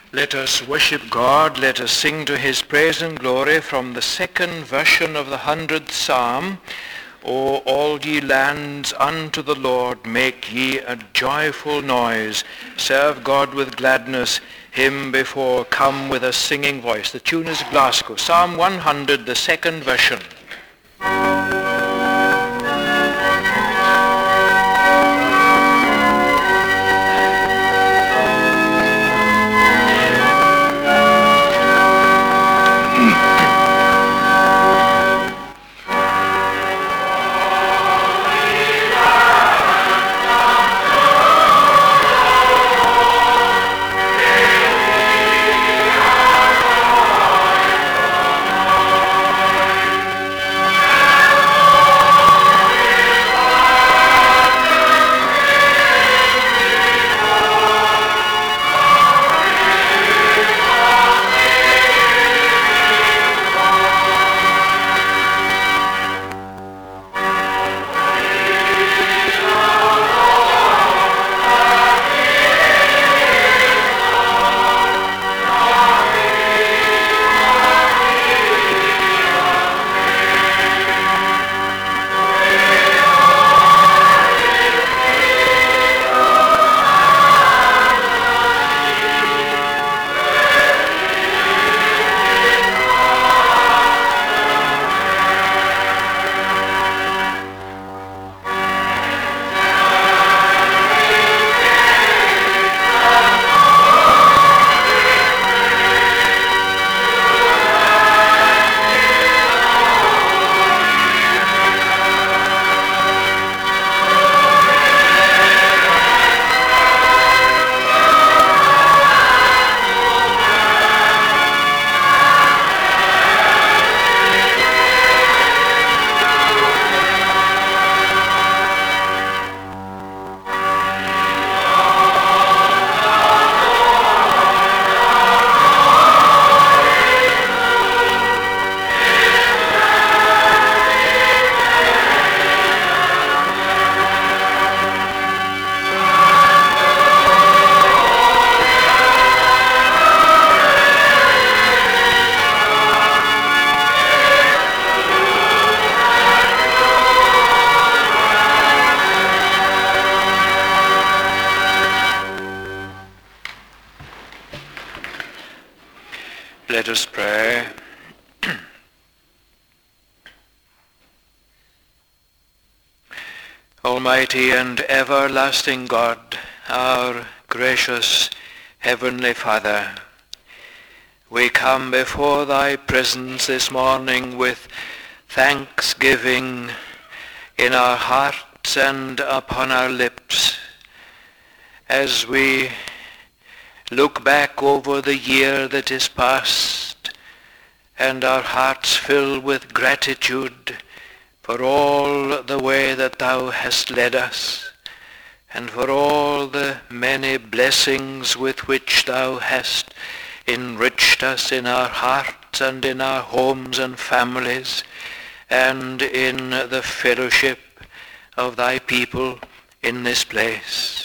Let us worship God, let us sing to his praise and glory from the second version of the 100th Psalm. O all ye lands, unto the Lord make ye a joyful noise. Serve God with gladness, him before come with a singing voice. The tune is Glasgow, Psalm 100, the second version. Let us pray. Almighty and everlasting God, our gracious Heavenly Father, we come before thy presence this morning with thanksgiving in our hearts and upon our lips as we look back over the year that is past, and our hearts fill with gratitude for all the way that thou hast led us, and for all the many blessings with which thou hast enriched us in our hearts and in our homes and families, and in the fellowship of thy people in this place.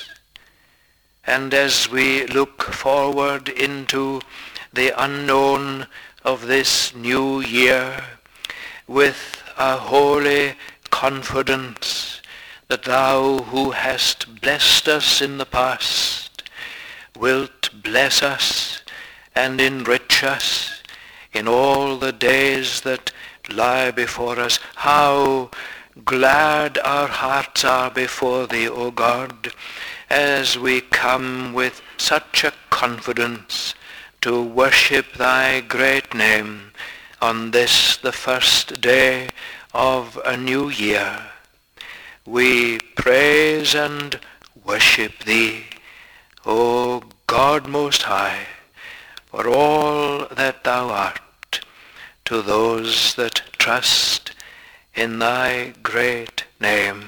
And as we look forward into the unknown of this new year with a holy confidence that thou who hast blessed us in the past wilt bless us and enrich us in all the days that lie before us. How glad our hearts are before thee, O God, as we come with such a confidence to worship thy great name on this, the first day of a new year. We praise and worship thee, O God Most High, for all that thou art to those that trust in thy great name.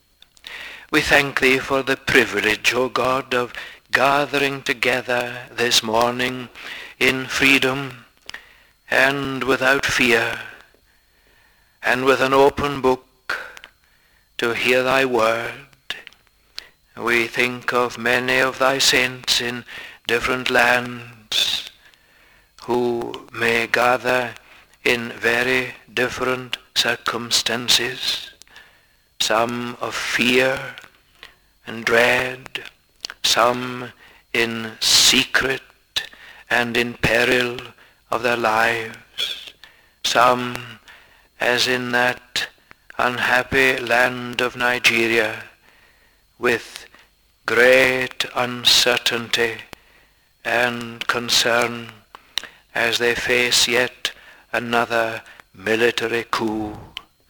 We thank thee for the privilege, O God, of gathering together this morning in freedom and without fear and with an open book to hear thy word. We think of many of thy saints in different lands, who may gather in very different circumstances, some of fear and dread, some in secret and in peril of their lives, some as in that unhappy land of Nigeria, with great uncertainty and concern as they face yet another military coup.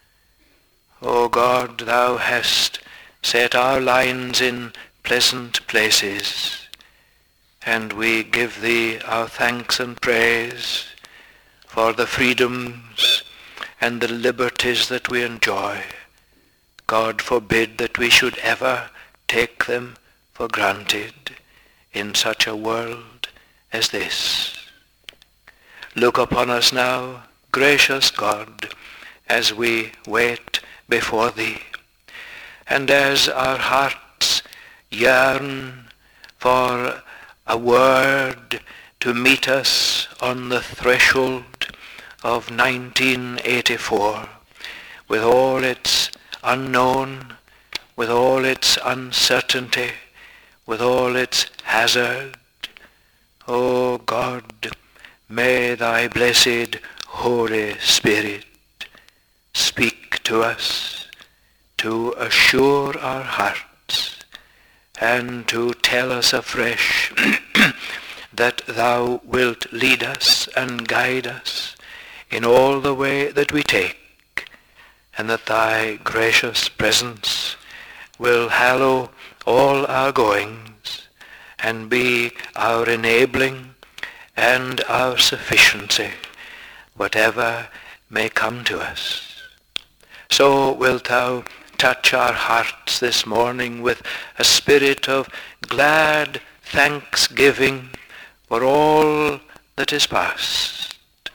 O God, thou hast set our lines in pleasant places, and we give thee our thanks and praise for the freedoms and the liberties that we enjoy. God forbid that we should ever take them for granted in such a world as this. Look upon us now, gracious God, as we wait before thee, and as our hearts yearn for a word to meet us on the threshold of 1984, with all its unknown, with all its uncertainty, with all its hazard. O God, may thy blessed Holy Spirit speak to us, to assure our hearts, and to tell us afresh that thou wilt lead us and guide us in all the way that we take, and that thy gracious presence will hallow all our goings and be our enabling and our sufficiency, whatever may come to us. So wilt thou touch our hearts this morning with a spirit of glad thanksgiving for all that is past,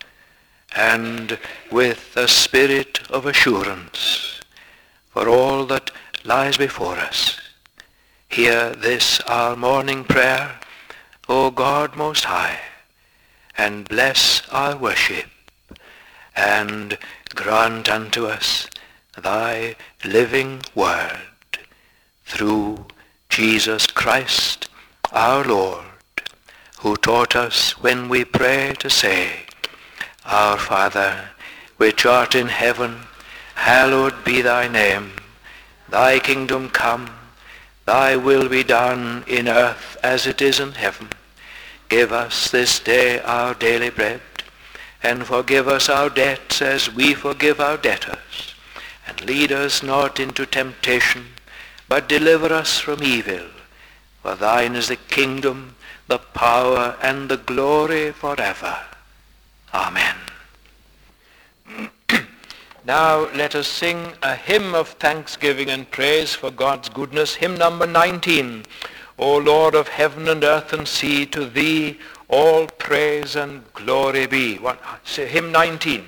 and with a spirit of assurance for all that lies before us. Hear this our morning prayer, O God Most High, and bless our worship, and grant unto us thy living word, through Jesus Christ our Lord, who taught us when we pray to say, Our Father, which art in heaven, hallowed be thy name. Thy kingdom come, thy will be done in earth as it is in heaven. Give us this day our daily bread, and forgive us our debts as we forgive our debtors. And lead us not into temptation, but deliver us from evil. For thine is the kingdom, the power, and the glory forever. Amen. Now let us sing a hymn of thanksgiving and praise for God's goodness, hymn number 19. O Lord of heaven and earth and sea, to thee all praise and glory be. Hymn 19.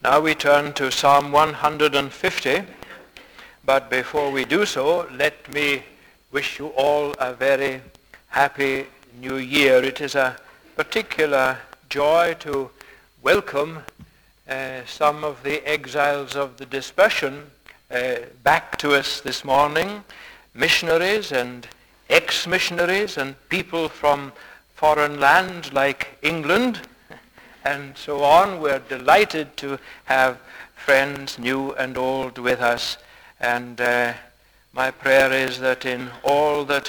Now we turn to Psalm 150, but before we do so, let me wish you all a very happy new year. It is a particular joy to welcome some of the exiles of the dispersion back to us this morning, missionaries and ex-missionaries and people from foreign lands like England and so on. We're delighted to have friends new and old with us, and my prayer is that in all that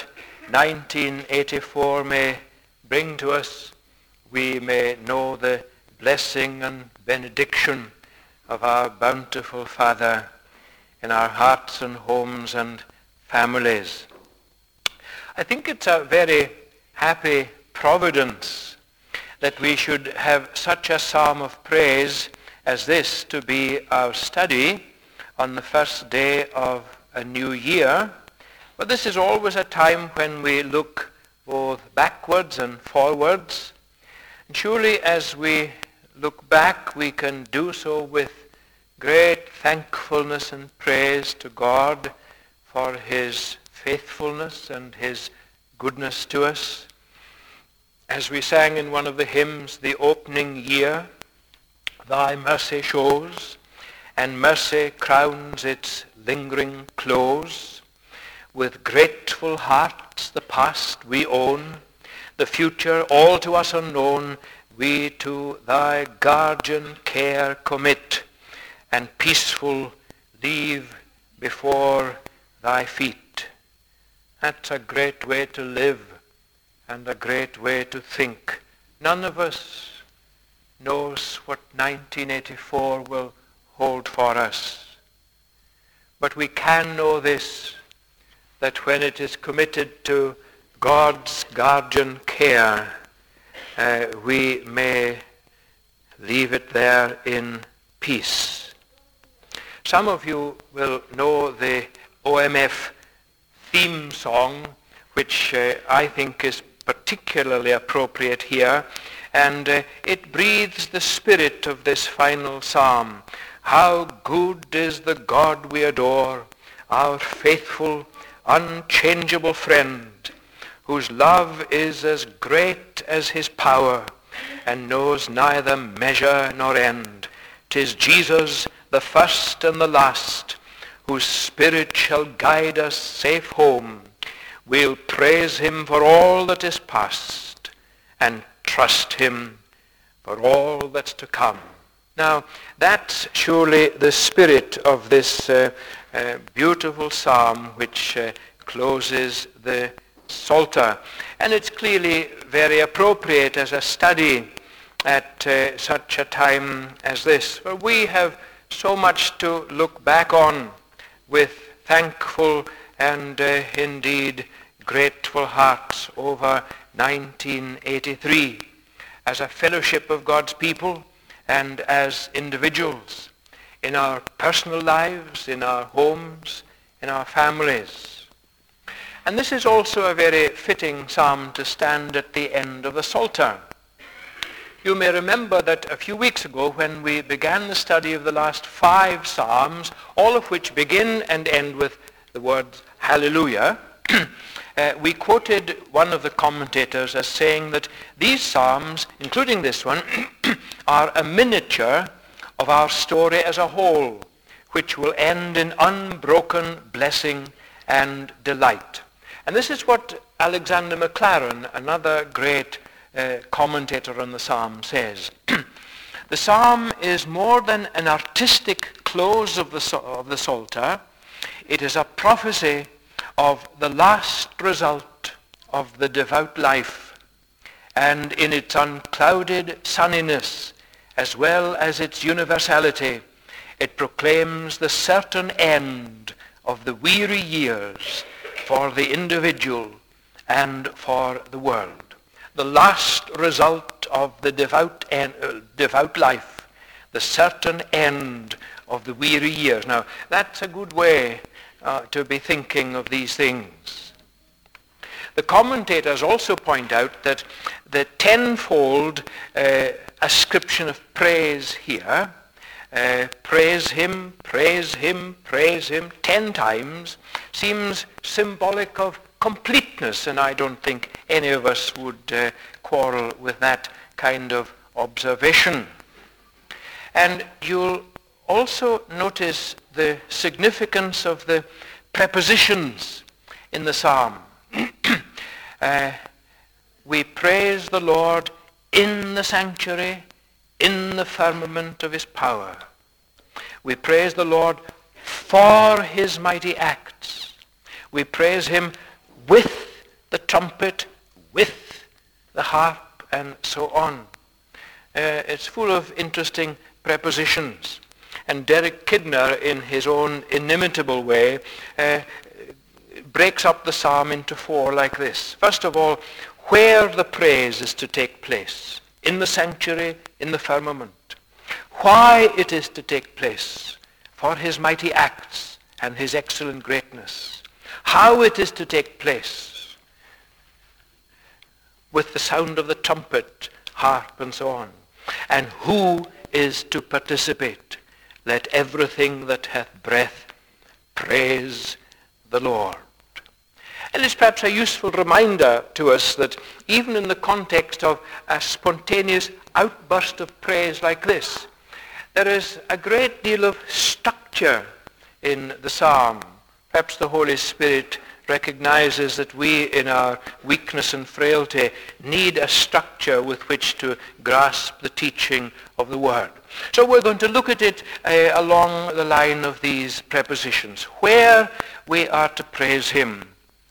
1984 may bring to us, we may know the blessing and benediction of our bountiful Father in our hearts and homes and families. I think it's a very happy providence that we should have such a psalm of praise as this to be our study on the first day of a new year. But this is always a time when we look both backwards and forwards. And surely as we look back, we can do so with great thankfulness and praise to God for his faithfulness and his goodness to us. As we sang in one of the hymns, the opening year, thy mercy shows, and mercy crowns its lingering close. With grateful hearts the past we own, the future all to us unknown, we to thy guardian care commit, and peaceful leave before thy feet. That's a great way to live and a great way to think. None of us knows what 1984 will hold for us. But we can know this, that when it is committed to God's guardian care, we may leave it there in peace. Some of you will know the OMF theme song, which I think is particularly appropriate here, and it breathes the spirit of this final psalm. How good is the God we adore, our faithful, unchangeable friend, whose love is as great as his power, and knows neither measure nor end. 'Tis Jesus, the first and the last, whose spirit shall guide us safe home. We'll praise him for all that is past, and trust him for all that's to come. Now, that's surely the spirit of this beautiful psalm which closes the Psalter. And it's clearly very appropriate as a study at such a time as this, where we have so much to look back on with thankful and indeed grateful hearts over 1983 as a fellowship of God's people and as individuals in our personal lives, in our homes, in our families. And this is also a very fitting psalm to stand at the end of the Psalter. You may remember that a few weeks ago when we began the study of the last 5 psalms, all of which begin and end with the words hallelujah, we quoted one of the commentators as saying that these psalms, including this one, are a miniature of our story as a whole, which will end in unbroken blessing and delight. And this is what Alexander Maclaren, another great commentator on the psalm, says. The psalm is more than an artistic close of the Psalter. It is a prophecy of the last result of the devout life, and in its unclouded sunniness as well as its universality, it proclaims the certain end of the weary years for the individual and for the world. The last result of the devout life, the certain end of the weary years. Now, that's a good way to be thinking of these things. The commentators also point out that the tenfold ascription of praise here praise him, praise him, praise him 10 times seems symbolic of completeness, and I don't think any of us would quarrel with that kind of observation. And you'll also notice the significance of the prepositions in the psalm. We praise the Lord in the sanctuary, in the firmament of his power. We praise the Lord for his mighty acts. We praise him with the trumpet, with the harp, and so on. It's full of interesting prepositions. And Derek Kidner, in his own inimitable way, breaks up the psalm into 4 like this. First of all, where the praise is to take place. In the sanctuary, in the firmament. Why it is to take place. For his mighty acts and his excellent greatness. How it is to take place. With the sound of the trumpet, harp, and so on. And who is to participate. Let everything that hath breath praise the Lord. And it's perhaps a useful reminder to us that even in the context of a spontaneous outburst of praise like this, there is a great deal of structure in the psalm. Perhaps the Holy Spirit recognizes that we, in our weakness and frailty, need a structure with which to grasp the teaching of the Word. So we're going to look at it along the line of these prepositions. Where we are to praise him.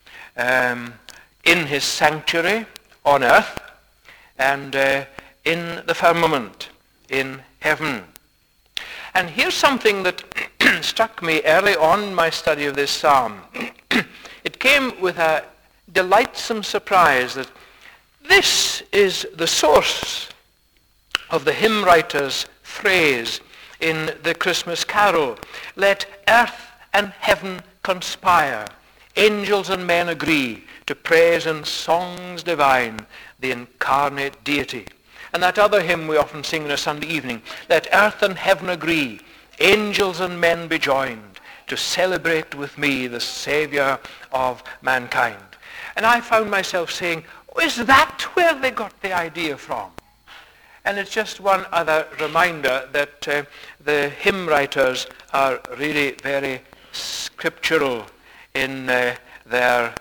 In his sanctuary on earth, and in the firmament, in heaven. And here's something that struck me early on in my study of this psalm. It came with a delightsome surprise that this is the source of the hymn writer's phrase in the Christmas carol. Let earth and heaven conspire, angels and men agree, to praise in songs divine the incarnate deity. And that other hymn we often sing on a Sunday evening, let earth and heaven agree, angels and men be joined, to celebrate with me the Savior of mankind. And I found myself saying, is that where they got the idea from? And it's just one other reminder that the hymn writers are really very scriptural in their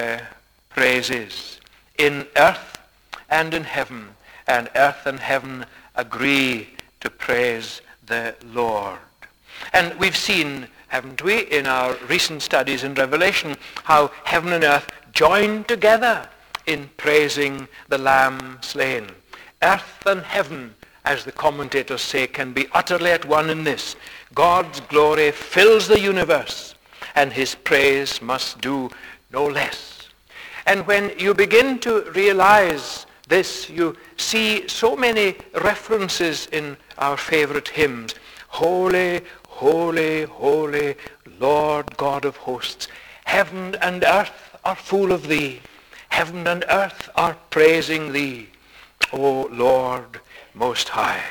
praises. In earth and in heaven, and earth and heaven agree to praise the Lord. And we've seen, haven't we, in our recent studies in Revelation, how heaven and earth join together in praising the Lamb slain. Earth and heaven, as the commentators say, can be utterly at one in this. God's glory fills the universe, and his praise must do no less. And when you begin to realize this, you see so many references in our favorite hymns. Holy, holy, holy, Lord God of hosts. Heaven and earth are full of thee. Heaven and earth are praising thee, O Lord Most High.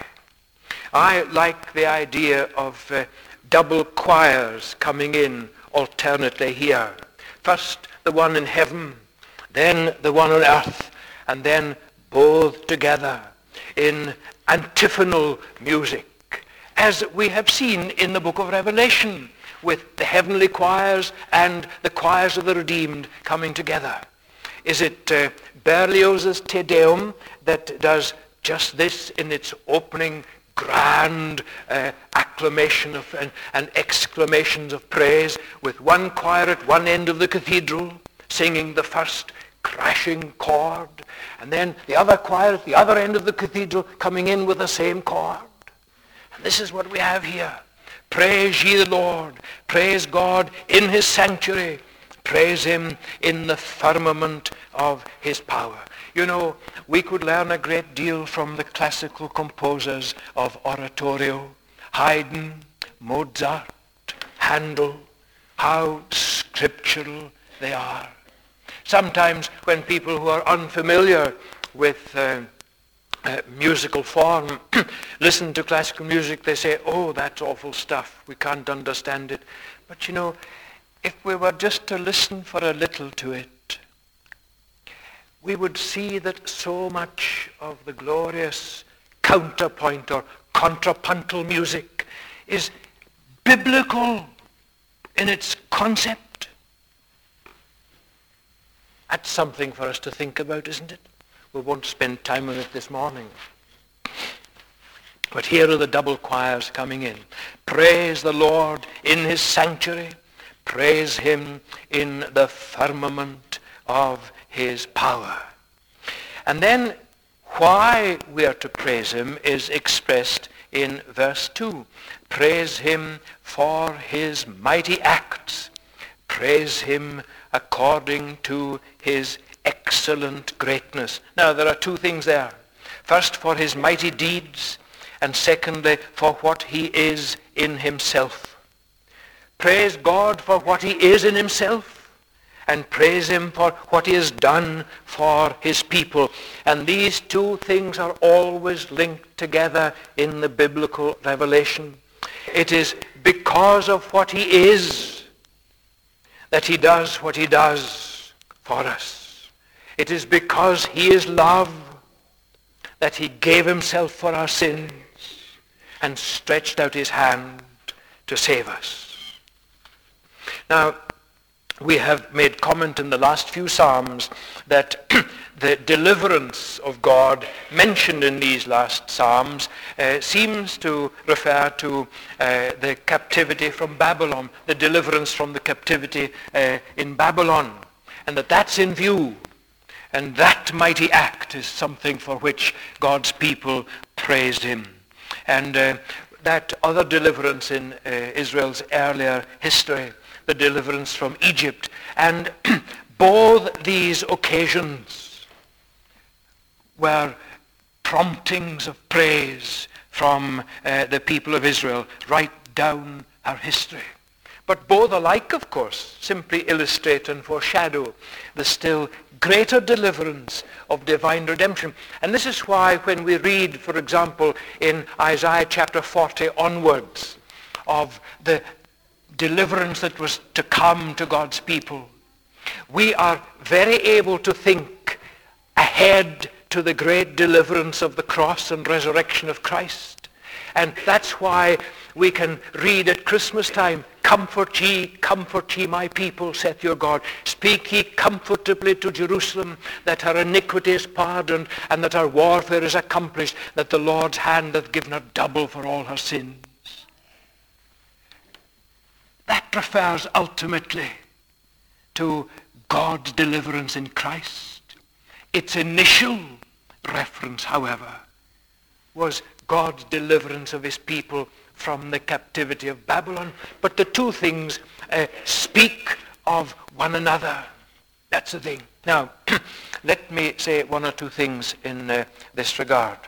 I like the idea of double choirs coming in alternately here. First the one in heaven, then the one on earth, and then both together in antiphonal music, as we have seen in the book of Revelation, with the heavenly choirs and the choirs of the redeemed coming together. Is it Berlioz's Te Deum that does just this in its opening grand acclamation and exclamations of praise, with one choir at one end of the cathedral singing the first crashing chord, and then the other choir at the other end of the cathedral coming in with the same chord? And this is what we have here. Praise ye the Lord. Praise God in his sanctuary. Praise him in the firmament of his power. You know, we could learn a great deal from the classical composers of oratorio. Haydn, Mozart, Handel, how scriptural they are. Sometimes when people who are unfamiliar with musical form listen to classical music, they say, oh, that's awful stuff, we can't understand it. But you know, if we were just to listen for a little to it, we would see that so much of the glorious counterpoint or contrapuntal music is biblical in its concept. That's something for us to think about, isn't it? We won't spend time on it this morning. But here are the double choirs coming in. Praise the Lord in his sanctuary. Praise him in the firmament of his power. And then why we are to praise him is expressed in verse 2. Praise him for his mighty acts. Praise him according to his excellent greatness. Now there are two things there. First, for his mighty deeds, and secondly, for what he is in himself. Praise God for what he is in himself, and praise him for what he has done for his people. And these two things are always linked together in the biblical revelation. It is because of what he is that he does what he does for us. It is because he is love that he gave himself for our sins and stretched out his hand to save us. Now, we have made comment in the last few Psalms that the deliverance of God mentioned in these last Psalms seems to refer to the captivity from Babylon, the deliverance from the captivity in Babylon, and that's in view. And that mighty act is something for which God's people praised him. And that other deliverance in Israel's earlier history, the deliverance from Egypt, and both these occasions were promptings of praise from the people of Israel right down our history. But both alike, of course, simply illustrate and foreshadow the still greater deliverance of divine redemption. And this is why when we read, for example, in Isaiah chapter 40 onwards, of the deliverance that was to come to God's people, we are very able to think ahead to the great deliverance of the cross and resurrection of Christ. And that's why we can read at Christmas time, comfort ye, my people, saith your God. Speak ye comfortably to Jerusalem, that her iniquity is pardoned, and that her warfare is accomplished, that the Lord's hand hath given her double for all her sins. That refers ultimately to God's deliverance in Christ. Its initial reference, however, was God's deliverance of his people from the captivity of Babylon. But the two things speak of one another. That's the thing. Now, let me say one or two things in this regard.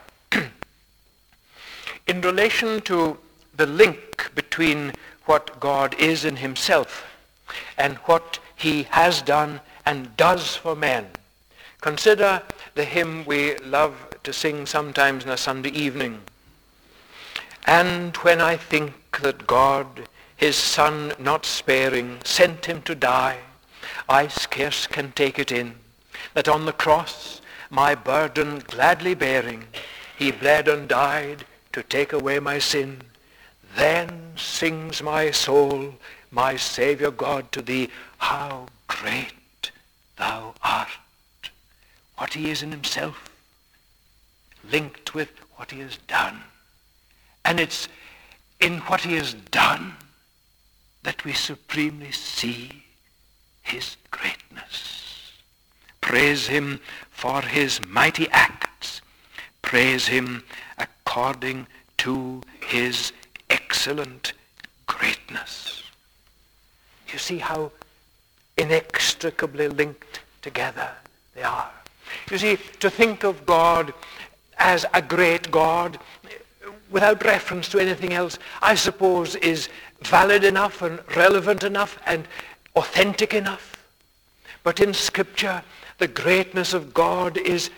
In relation to the link between what God is in himself and what he has done and does for men, consider the hymn we love to sing sometimes on a Sunday evening. And when I think that God, his Son not sparing, sent him to die, I scarce can take it in, that on the cross, my burden gladly bearing, he bled and died to take away my sin. Then sings my soul, my Savior God, to thee, how great thou art. What he is in himself, linked with what he has done. And it's in what he has done that we supremely see his greatness. Praise him for his mighty acts. Praise him according to his excellent greatness. You see how inextricably linked together they are. You see, to think of God as a great God without reference to anything else, I suppose, is valid enough and relevant enough and authentic enough. But in Scripture, the greatness of God is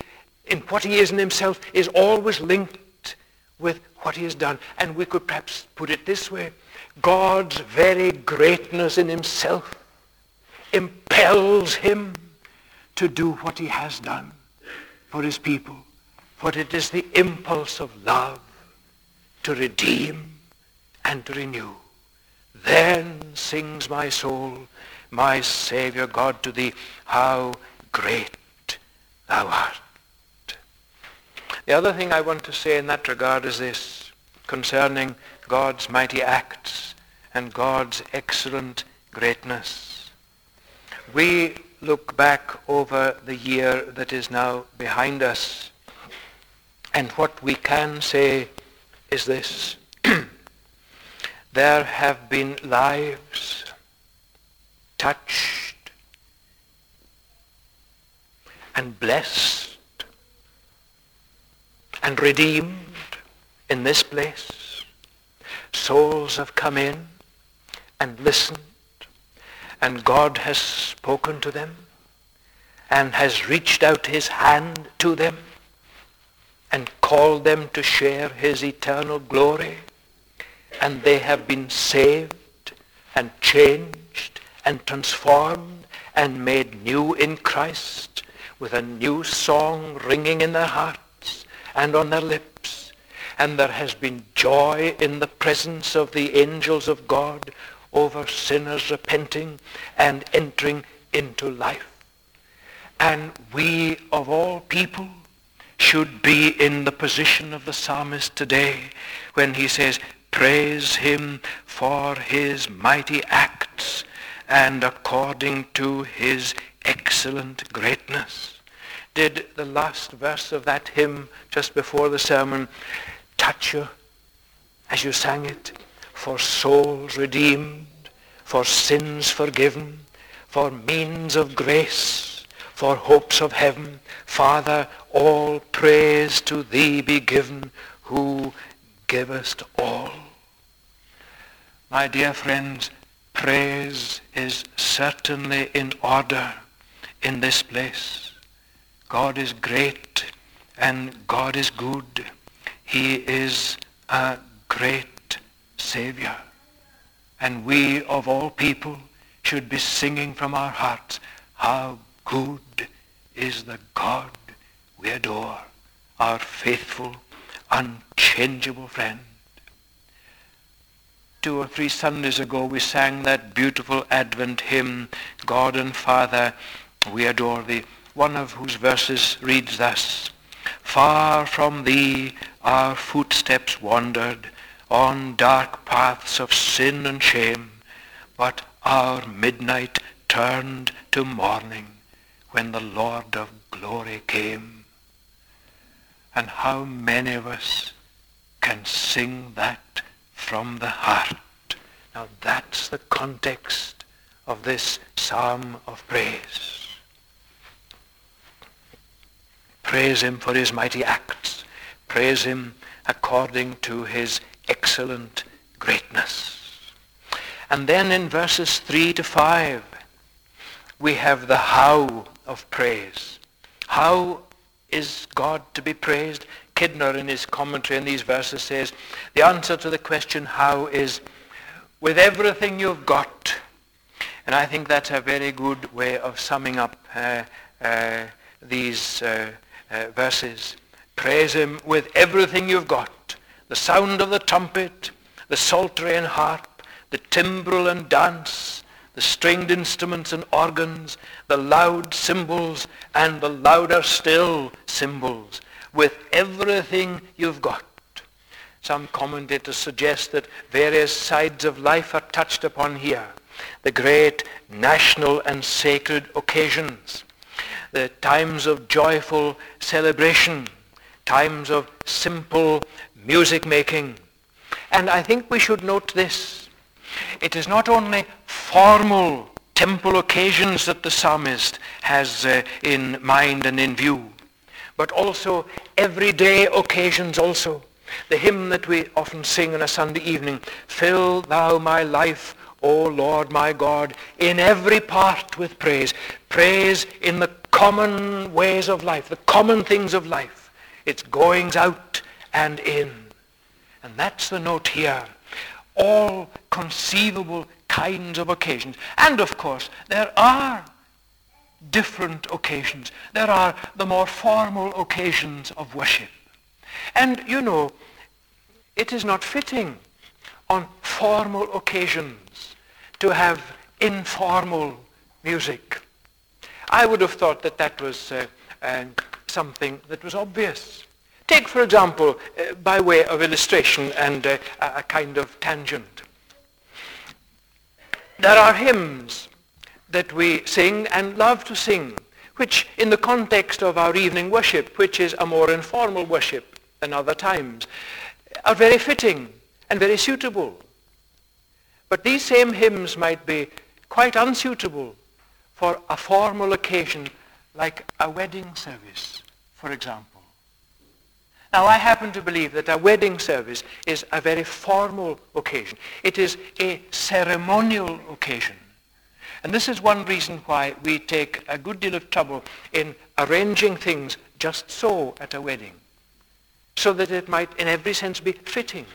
in what he is in himself is always linked with what he has done. And we could perhaps put it this way: God's very greatness in himself impels him to do what he has done for his people. For it is the impulse of love to redeem and to renew. Then sings my soul, my Savior God, to thee, how great thou art. The other thing I want to say in that regard is this, concerning God's mighty acts and God's excellent greatness. We look back over the year that is now behind us, and what we can say is this: there have been lives touched and blessed and redeemed in this place. Souls have come in and listened, and God has spoken to them and has reached out his hand to them and called them to share his eternal glory. And they have been saved and changed and transformed and made new in Christ, with a new song ringing in their hearts and on their lips. And there has been joy in the presence of the angels of God over sinners repenting and entering into life. And we of all people should be in the position of the psalmist today when he says, praise him for his mighty acts and according to his excellent greatness. Did the last verse of that hymn just before the sermon touch you as you sang it? For souls redeemed, for sins forgiven, for means of grace, for hopes of heaven. Father, all praise to thee be given, who givest all. My dear friends, praise is certainly in order in this place. God is great and God is good. He is a great Savior. And we of all people should be singing from our hearts, how good is the God we adore, our faithful, unchangeable friend. 2 or 3 Sundays ago we sang that beautiful Advent hymn, God and Father, we adore thee, one of whose verses reads thus: far from thee our footsteps wandered on dark paths of sin and shame, but our midnight turned to morning when the Lord of glory came. And how many of us can sing that from the heart? Now that's the context of this psalm of praise. Praise him for his mighty acts. Praise him according to his excellent greatness. And then in verses 3 to 5, we have the how of praise. How is God to be praised? Kidner in his commentary on these verses says, the answer to the question how is, with everything you've got. And I think that's a very good way of summing up these verses. Praise him with everything you've got. The sound of the trumpet, the psaltery and harp, the timbrel and dance, the stringed instruments and organs, the loud cymbals and the louder still cymbals, with everything you've got. Some commentators suggest that various sides of life are touched upon here. The great national and sacred occasions, the times of joyful celebration, times of simple music making. And I think we should note this. It is not only formal temple occasions that the psalmist has in mind and in view, but also everyday occasions also. The hymn that we often sing on a Sunday evening, fill thou my life, O Lord my God, in every part with praise. Praise in the common ways of life, the common things of life. It's goings out and in. And that's the note here. All conceivable kinds of occasions. And of course, there are different occasions. There are the more formal occasions of worship. And you know, it is not fitting on formal occasions to have informal music. I would have thought that that was something that was obvious. Take, for example, by way of illustration and a kind of tangent. There are hymns that we sing and love to sing, which in the context of our evening worship, which is a more informal worship than other times, are very fitting and very suitable. But these same hymns might be quite unsuitable for a formal occasion like a wedding service, for example. Now, I happen to believe that a wedding service is a very formal occasion. It is a ceremonial occasion. And this is one reason why we take a good deal of trouble in arranging things just so at a wedding, so that it might in every sense be fitting.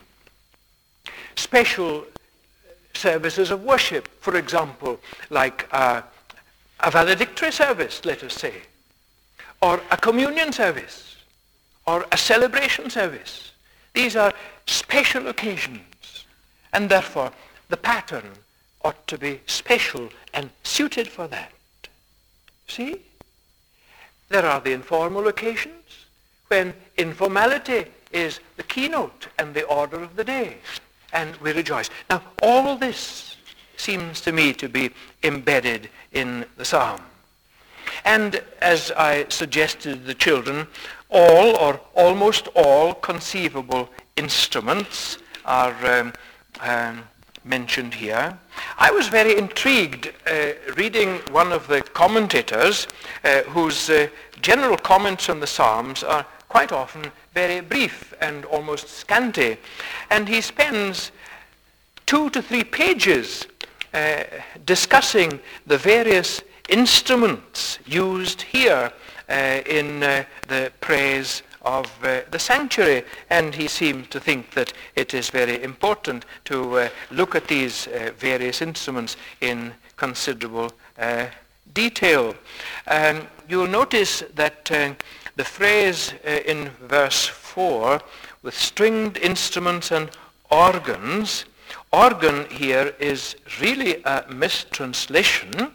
Special services of worship, for example, like a valedictory service, let us say, or a communion service, or a celebration service. These are special occasions, and therefore the pattern ought to be special and suited for that. See? There are the informal occasions when informality is the keynote and the order of the day, and we rejoice. Now, all this seems to me to be embedded in the psalm. And as I suggested to the children, all or almost all conceivable instruments are mentioned here. I was very intrigued reading one of the commentators whose general comments on the Psalms are quite often very brief and almost scanty. And he spends 2 to 3 pages discussing the various instruments used here in the praise of the sanctuary, and he seems to think that it is very important to look at these various instruments in considerable detail. You'll notice that the phrase in verse 4, with stringed instruments and organs, organ here is really a mistranslation,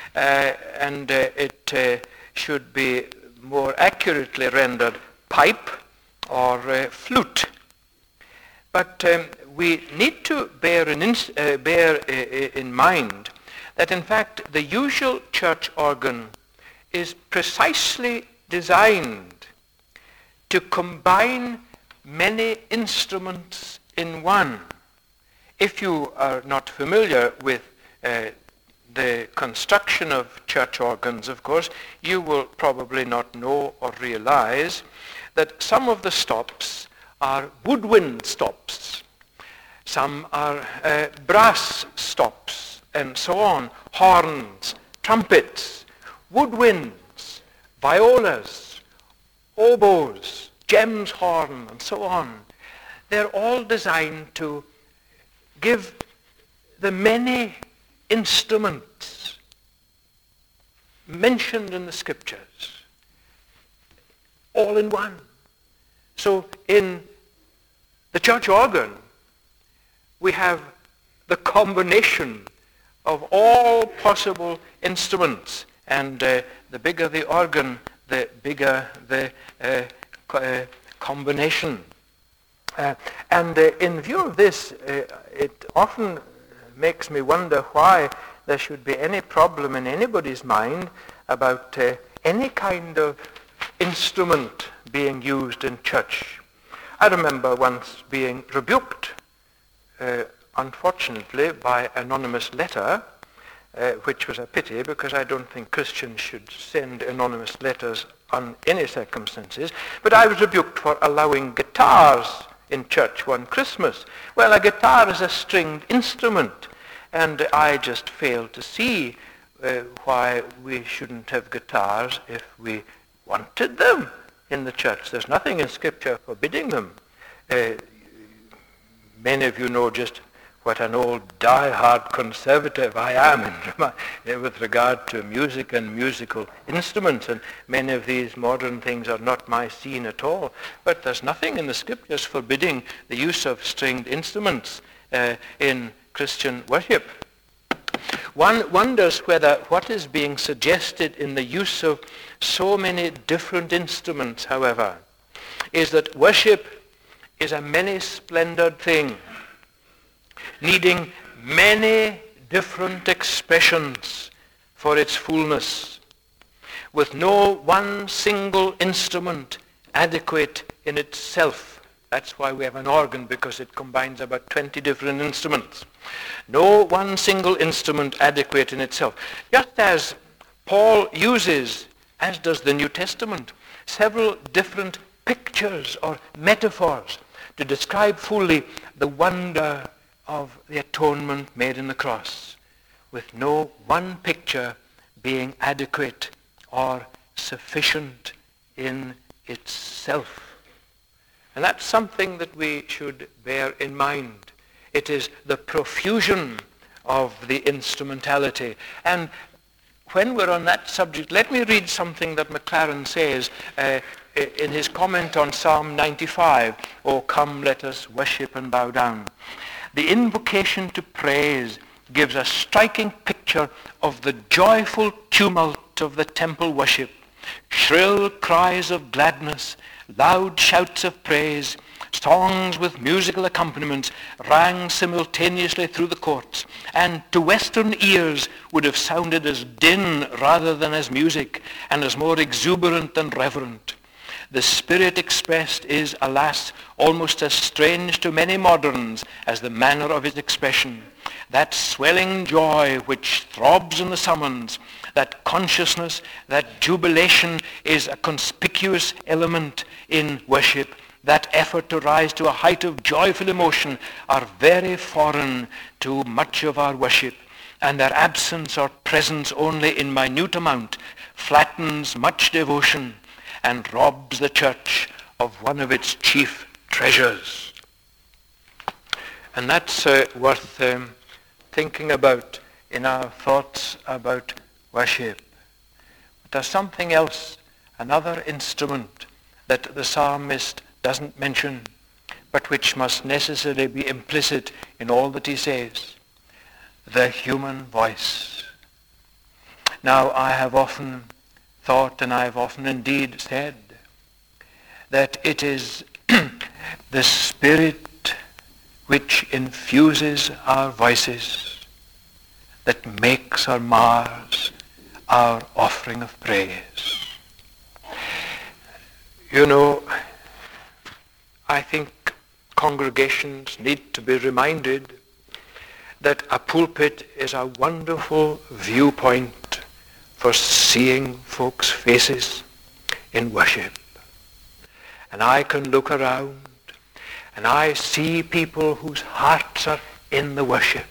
and it should be more accurately rendered pipe or flute. But we need to bear in mind that in fact the usual church organ is precisely designed to combine many instruments in one. If you are not familiar with the construction of church organs, of course, you will probably not know or realize that some of the stops are woodwind stops, some are brass stops, and so on, horns, trumpets, woodwinds, violas, oboes, gems horn, and so on. They're all designed to give the many instruments mentioned in the scriptures all in one. So in the church organ we have the combination of all possible instruments, and the bigger the organ, the bigger the combination. And in view of this, it often makes me wonder why there should be any problem in anybody's mind about any kind of instrument being used in church. I remember once being rebuked, unfortunately, by anonymous letter, which was a pity because I don't think Christians should send anonymous letters on any circumstances, but I was rebuked for allowing guitars in church one Christmas. Well, a guitar is a stringed instrument, And I just fail to see why we shouldn't have guitars if we wanted them in the church. There's nothing in Scripture forbidding them. Many of you know just what an old die-hard conservative I am with regard to music and musical instruments, and many of these modern things are not my scene at all. But there's nothing in the Scriptures forbidding the use of stringed instruments in Christian worship. One wonders whether what is being suggested in the use of so many different instruments, however, is that worship is a many-splendored thing, needing many different expressions for its fullness, with no one single instrument adequate in itself. That's why we have an organ, because it combines about 20 different instruments. No one single instrument adequate in itself. Just as Paul uses, as does the New Testament, several different pictures or metaphors to describe fully the wonder of the atonement made in the cross, with no one picture being adequate or sufficient in itself. And that's something that we should bear in mind. It is the profusion of the instrumentality. And when we're on that subject, let me read something that Maclaren says in his comment on Psalm 95, "O come, let us worship and bow down." The invocation to praise gives a striking picture of the joyful tumult of the temple worship. Shrill cries of gladness, loud shouts of praise, songs with musical accompaniments rang simultaneously through the courts, and to Western ears would have sounded as din rather than as music, and as more exuberant than reverent. The spirit expressed is, alas, almost as strange to many moderns as the manner of its expression. That swelling joy which throbs in the summons, that consciousness, that jubilation is a conspicuous element in worship. That effort to rise to a height of joyful emotion are very foreign to much of our worship, and their absence or presence only in minute amount flattens much devotion and robs the church of one of its chief treasures. And that's worth thinking about in our thoughts about worship. But there's something else, another instrument that the psalmist doesn't mention, but which must necessarily be implicit in all that he says: the human voice. Now, I have often thought, and I have often indeed said, that it is the Spirit which infuses our voices that makes or mars our offering of praise. You know, I think congregations need to be reminded that a pulpit is a wonderful viewpoint for seeing folks' faces in worship. And I can look around and I see people whose hearts are in the worship.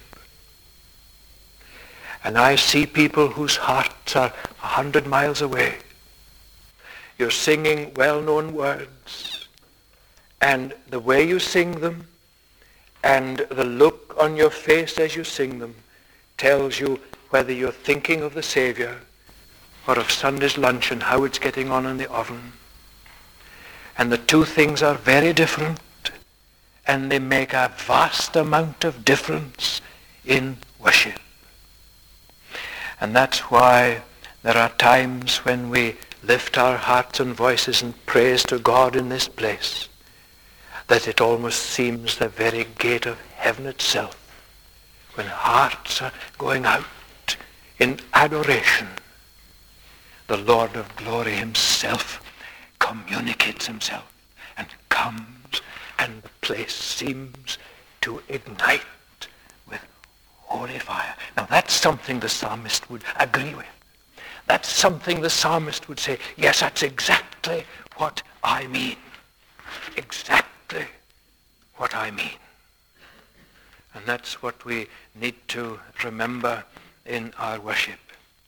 And I see people whose hearts are 100 miles away. You're singing well-known words, and the way you sing them and the look on your face as you sing them tells you whether you're thinking of the Savior or of Sunday's lunch and how it's getting on in the oven. And the two things are very different, and they make a vast amount of difference in worship. And that's why there are times when we lift our hearts and voices in praise to God in this place, that it almost seems the very gate of heaven itself, when hearts are going out in adoration. The Lord of glory himself communicates himself and comes, and the place seems to ignite with holy fire. Now that's something the psalmist would agree with. That's something the psalmist would say, yes, that's exactly what I mean. Exactly what I mean. And that's what we need to remember in our worship.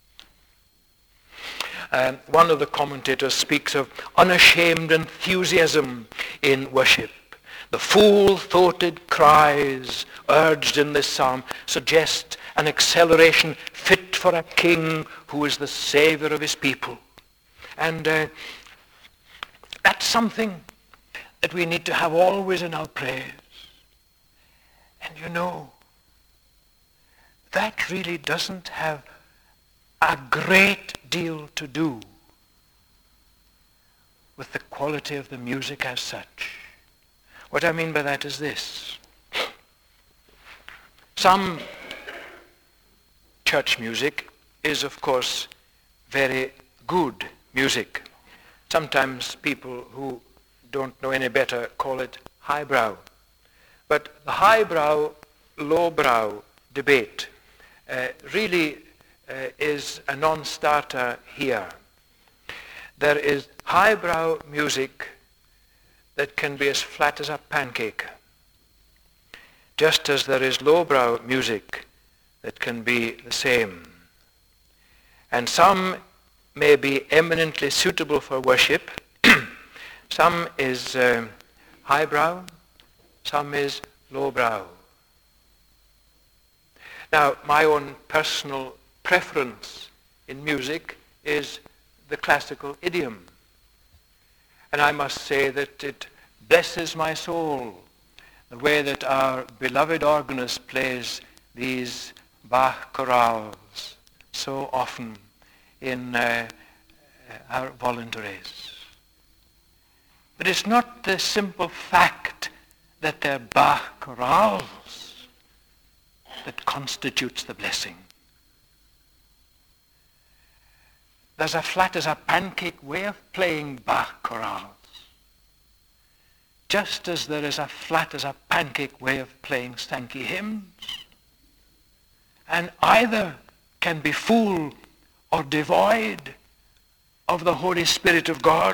One of the commentators speaks of unashamed enthusiasm in worship. The full-throated cries urged in this psalm suggest an acceleration fit for a king who is the savior of his people. And that's something that we need to have always in our prayers. And you know, that really doesn't have a great deal to do with the quality of the music as such. What I mean by that is this. Some church music is, of course, very good music. Sometimes people who don't know any better call it highbrow. But the highbrow, lowbrow debate really is a non-starter here. There is highbrow music that can be as flat as a pancake, just as there is lowbrow music that can be the same. And some may be eminently suitable for worship. Some is highbrow, some is lowbrow. Now, my own personal preference in music is the classical idiom. And I must say that it blesses my soul, the way that our beloved organist plays these Bach chorales so often in our voluntaries. But it's not the simple fact that they're Bach chorales that constitutes the blessing. There's a flat as a pancake way of playing Bach chorales, just as there is a flat as a pancake way of playing Sankey hymns. And either can be full or devoid of the Holy Spirit of God.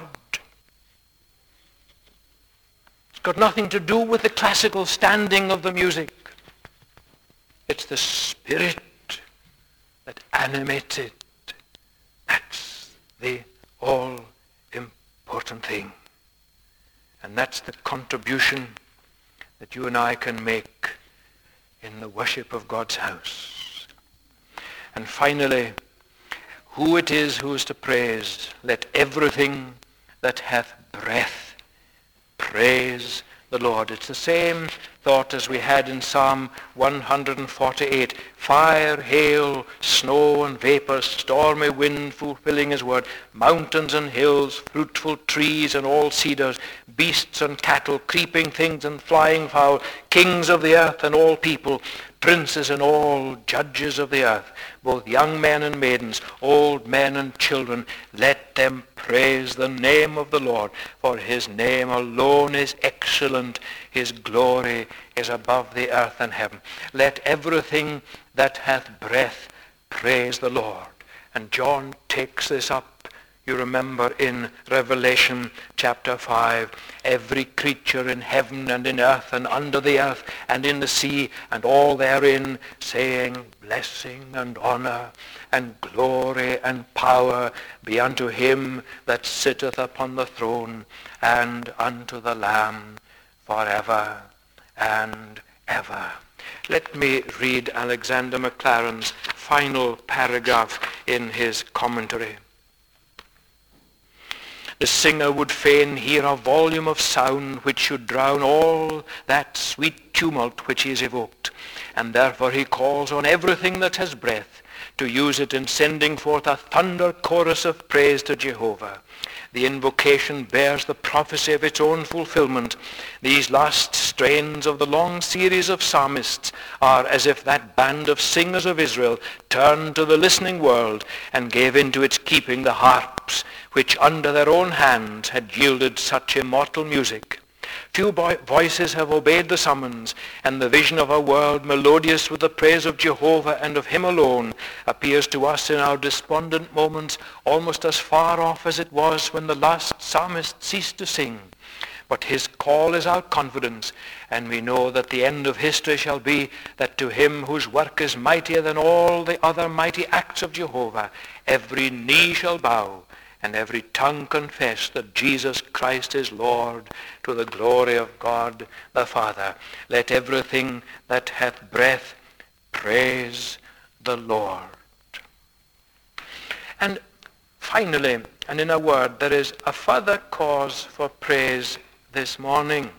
It's got nothing to do with the classical standing of the music. It's the Spirit that animates it. That's the all-important thing. And that's the contribution that you and I can make in the worship of God's house. And finally, who it is who is to praise, let everything that hath breath praise the Lord. It's the same thought as we had in Psalm 148. Fire, hail, snow and vapor, stormy wind fulfilling his word, mountains and hills, fruitful trees and all cedars, beasts and cattle, creeping things and flying fowl, kings of the earth and all people, princes and all judges of the earth, both young men and maidens, old men and children, let them praise the name of the Lord, for his name alone is excellent, his glory is above the earth and heaven. Let everything that hath breath praise the Lord. And John takes this up, you remember, in Revelation chapter 5. Every creature in heaven and in earth and under the earth and in the sea and all therein, saying, blessing and honor and glory and power be unto him that sitteth upon the throne and unto the Lamb forever and ever. Let me read Alexander Maclaren's final paragraph in his commentary. The singer would fain hear a volume of sound which should drown all that sweet tumult which is evoked, and therefore he calls on everything that has breath to use it in sending forth a thunder chorus of praise to Jehovah. The invocation bears the prophecy of its own fulfillment. These last strains of the long series of psalmists are as if that band of singers of Israel turned to the listening world and gave into its keeping the harps which under their own hands had yielded such immortal music. Few voices have obeyed the summons, and the vision of a world melodious with the praise of Jehovah and of him alone appears to us in our despondent moments almost as far off as it was when the last psalmist ceased to sing. But his call is our confidence, and we know that the end of history shall be that to him whose work is mightier than all the other mighty acts of Jehovah, every knee shall bow, and every tongue confess that Jesus Christ is Lord, to the glory of God the Father. Let everything that hath breath praise the Lord. And finally, and in a word, there is a further cause for praise this morning.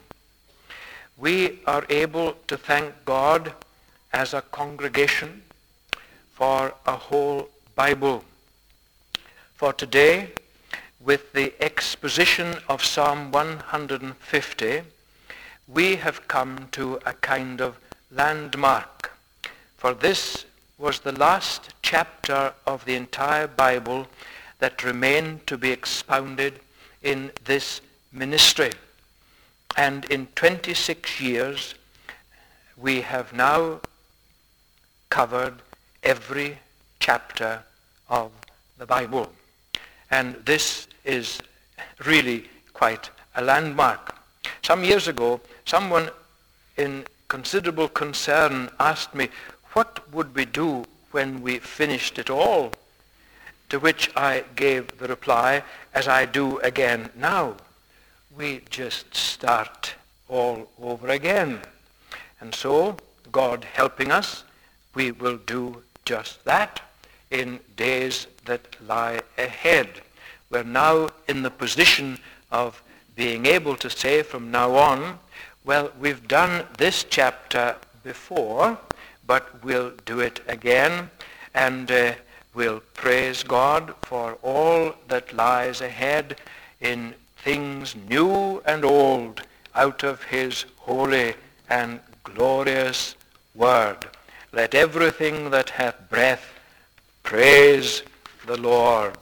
We are able to thank God as a congregation for a whole Bible. For today, with the exposition of Psalm 150, we have come to a kind of landmark. For this was the last chapter of the entire Bible that remained to be expounded in this ministry. And in 26 years, we have now covered every chapter of the Bible. And this is really quite a landmark. Some years ago, someone in considerable concern asked me, what would we do when we finished it all? To which I gave the reply, as I do again now. We just start all over again. And so, God helping us, we will do just that in days that lie ahead. We're now in the position of being able to say from now on, well, we've done this chapter before, but we'll do it again, and we'll praise God for all that lies ahead in things new and old out of his holy and glorious word. Let everything that hath breath praise the Lord.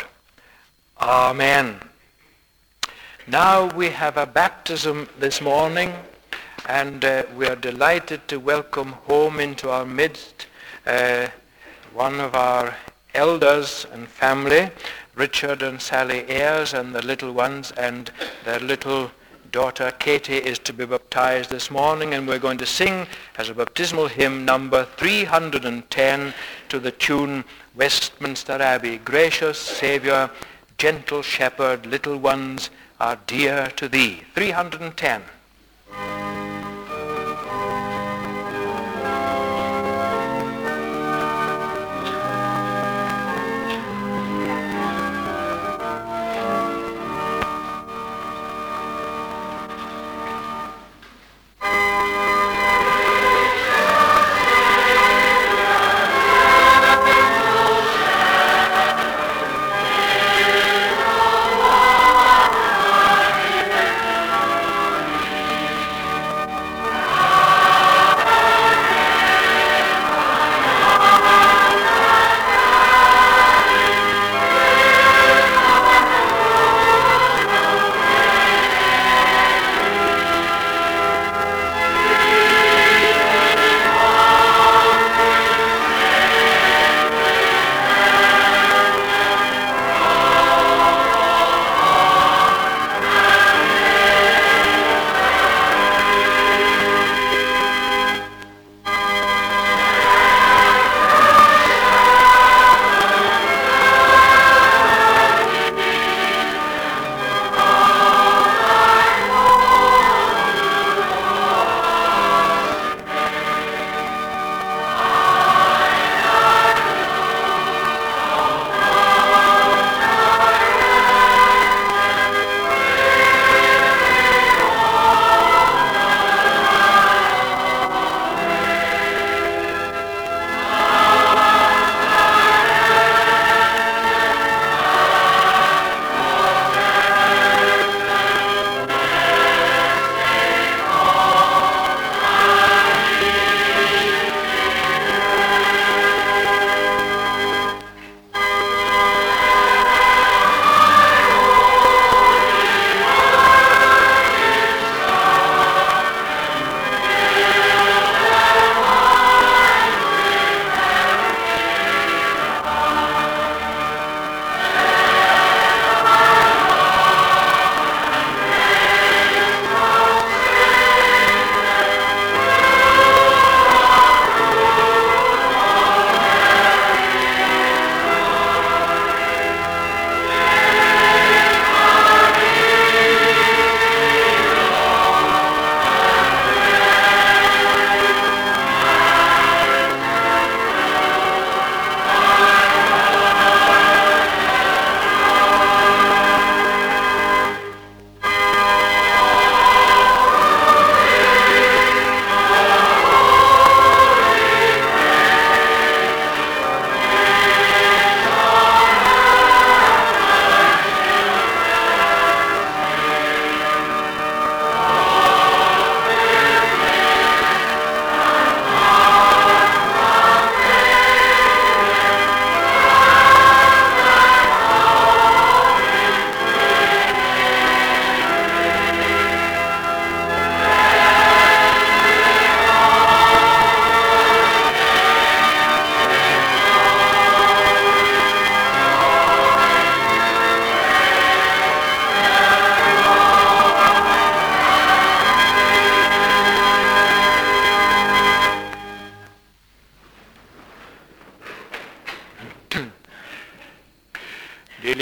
Amen. Now we have a baptism this morning, and we are delighted to welcome home into our midst one of our elders and family, Richard and Sally Ayres, and the little ones, and their little daughter Katie is to be baptized this morning, and we're going to sing as a baptismal hymn number 310 to the tune Westminster Abbey. Gracious Saviour, gentle shepherd, little ones are dear to thee. 310.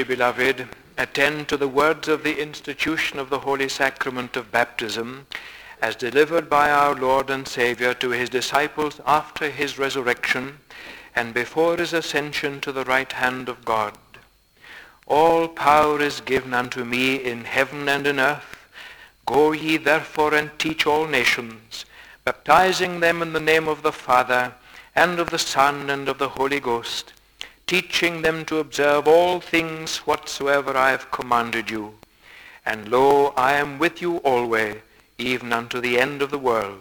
dearly beloved, attend to the words of the institution of the Holy Sacrament of Baptism as delivered by our Lord and Savior to his disciples after his resurrection and before his ascension to the right hand of God. All power is given unto me in heaven and in earth. Go ye therefore and teach all nations, baptizing them in the name of the Father, and of the Son, and of the Holy Ghost, teaching them to observe all things whatsoever I have commanded you. And lo, I am with you always, even unto the end of the world.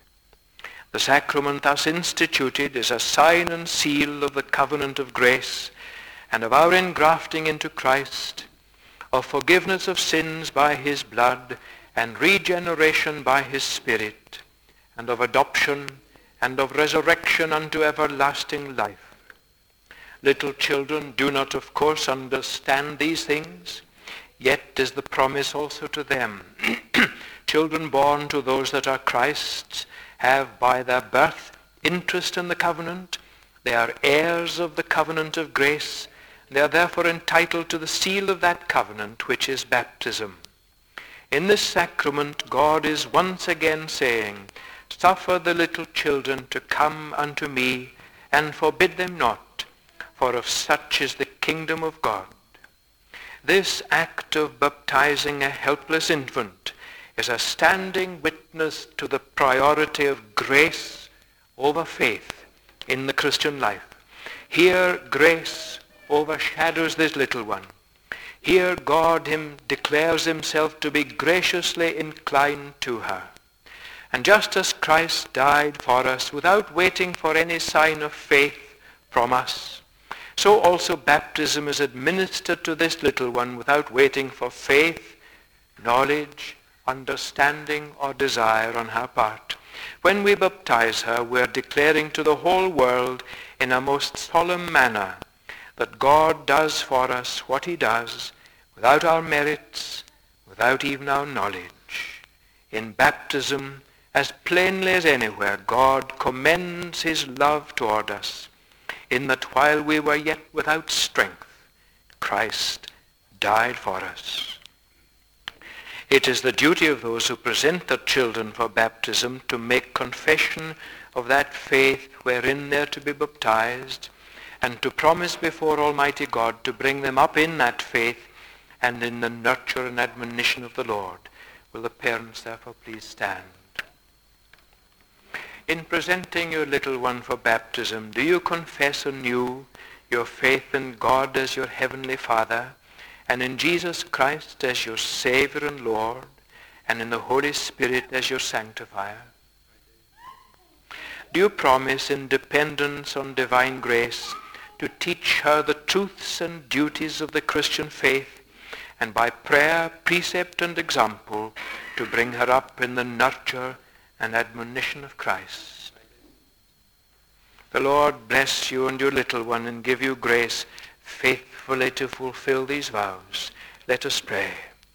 The sacrament thus instituted is a sign and seal of the covenant of grace, and of our engrafting into Christ, of forgiveness of sins by his blood, and regeneration by his Spirit, and of adoption, and of resurrection unto everlasting life. Little children do not, of course, understand these things, yet is the promise also to them. Children born to those that are Christ's have by their birth interest in the covenant. They are heirs of the covenant of grace. They are therefore entitled to the seal of that covenant, which is baptism. In this sacrament, God is once again saying, "Suffer the little children to come unto me, and forbid them not, for of such is the kingdom of God." This act of baptizing a helpless infant is a standing witness to the priority of grace over faith in the Christian life. Here grace overshadows this little one. Here God declares himself to be graciously inclined to her. And just as Christ died for us without waiting for any sign of faith from us, so also baptism is administered to this little one without waiting for faith, knowledge, understanding, or desire on her part. When we baptize her, we are declaring to the whole world in a most solemn manner that God does for us what he does without our merits, without even our knowledge. In baptism, as plainly as anywhere, God commends his love toward us, in that while we were yet without strength, Christ died for us. It is the duty of those who present their children for baptism to make confession of that faith wherein they are to be baptized, and to promise before Almighty God to bring them up in that faith and in the nurture and admonition of the Lord. Will the parents therefore please stand? In presenting your little one for baptism, do you confess anew your faith in God as your heavenly Father, and in Jesus Christ as your Savior and Lord, and in the Holy Spirit as your sanctifier? Do you promise in dependence on divine grace to teach her the truths and duties of the Christian faith, and by prayer, precept, and example to bring her up in the nurture and admonition of Christ? The Lord bless you and your little one and give you grace faithfully to fulfill these vows. Let us pray.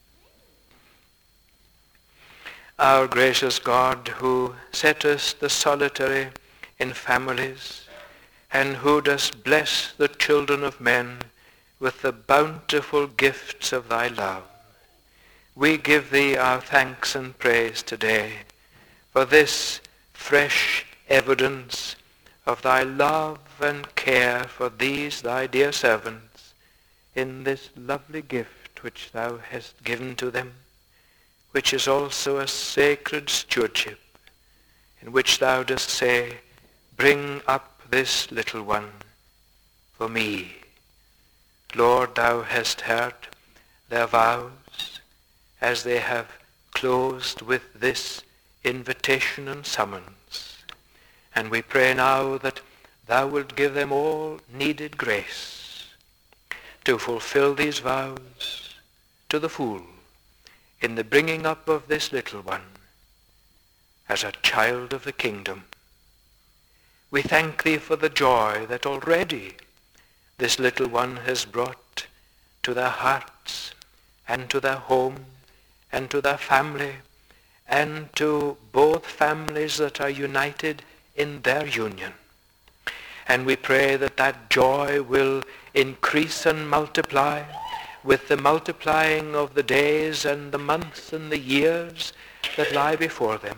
Our gracious God, who settest the solitary in families, and who dost bless the children of men with the bountiful gifts of thy love, we give thee our thanks and praise today for this fresh evidence of thy love and care for these thy dear servants in this lovely gift which thou hast given to them, which is also a sacred stewardship, in which thou dost say, "Bring up this little one for me." Lord, thou hast heard their vows as they have closed with this invitation and summons. And we pray now that thou wilt give them all needed grace to fulfill these vows to the full in the bringing up of this little one as a child of the kingdom. We thank thee for the joy that already this little one has brought to their hearts and to their home and to their family and to both families that are united in their union. And we pray that that joy will increase and multiply with the multiplying of the days and the months and the years that lie before them.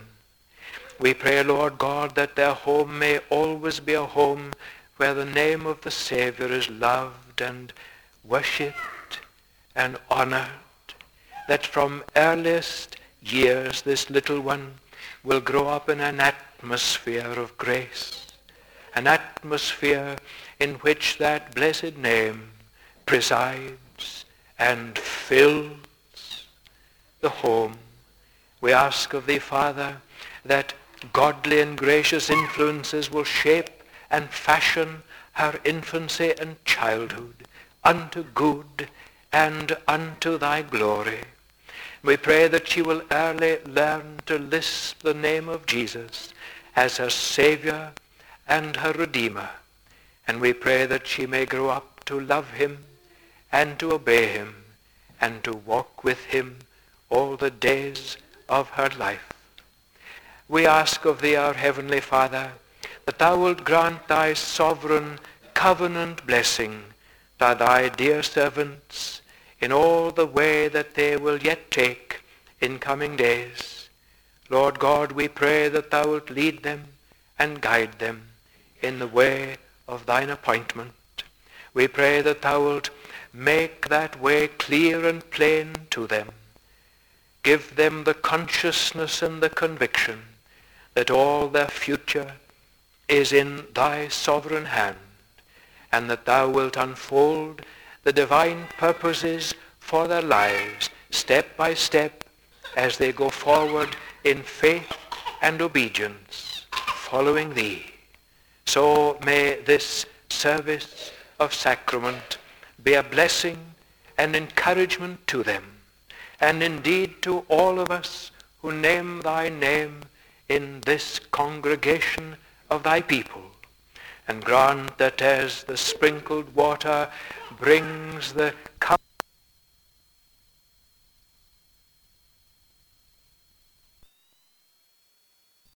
We pray, Lord God, that their home may always be a home where the name of the Savior is loved and worshipped and honored, that from earliest years this little one will grow up in an atmosphere of grace, an atmosphere in which that blessed name presides and fills the home. We ask of thee, Father, that godly and gracious influences will shape and fashion her infancy and childhood unto good and unto thy glory. We pray that she will early learn to lisp the name of Jesus as her Savior and her Redeemer. And we pray that she may grow up to love him and to obey him and to walk with him all the days of her life. We ask of thee, our Heavenly Father, that thou wilt grant thy sovereign covenant blessing to thy dear servants in all the way that they will yet take in coming days. Lord God, we pray that thou wilt lead them and guide them in the way of thine appointment. We pray that thou wilt make that way clear and plain to them. Give them the consciousness and the conviction that all their future is in thy sovereign hand, and that thou wilt unfold the divine purposes for their lives step by step as they go forward in faith and obedience, following thee. So may this service of sacrament be a blessing and encouragement to them, and indeed to all of us who name thy name in this congregation of thy people. And grant that as the sprinkled water brings the